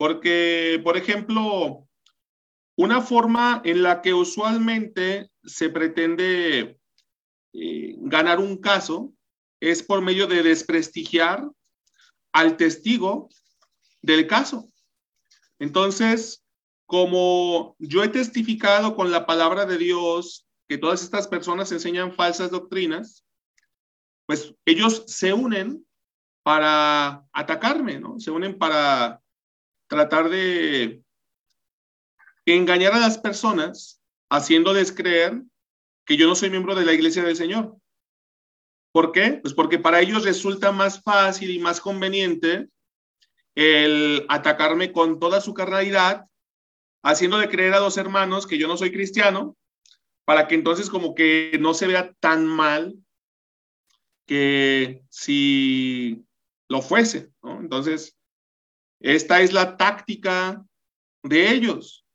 Porque, por ejemplo, una forma en la que usualmente se pretende ganar un caso es por medio de desprestigiar al testigo del caso. Entonces, como yo he testificado con la palabra de Dios que todas estas personas enseñan falsas doctrinas, pues ellos se unen para atacarme, ¿no? Se unen para tratar de engañar a las personas, haciéndoles creer que yo no soy miembro de la iglesia del Señor. ¿Por qué? Pues porque para ellos resulta más fácil y más conveniente el atacarme con toda su carnalidad, haciendo de creer a los hermanos que yo no soy cristiano, para que entonces como que no se vea tan mal que si lo fuese, ¿no? Entonces, esta es la táctica de ellos.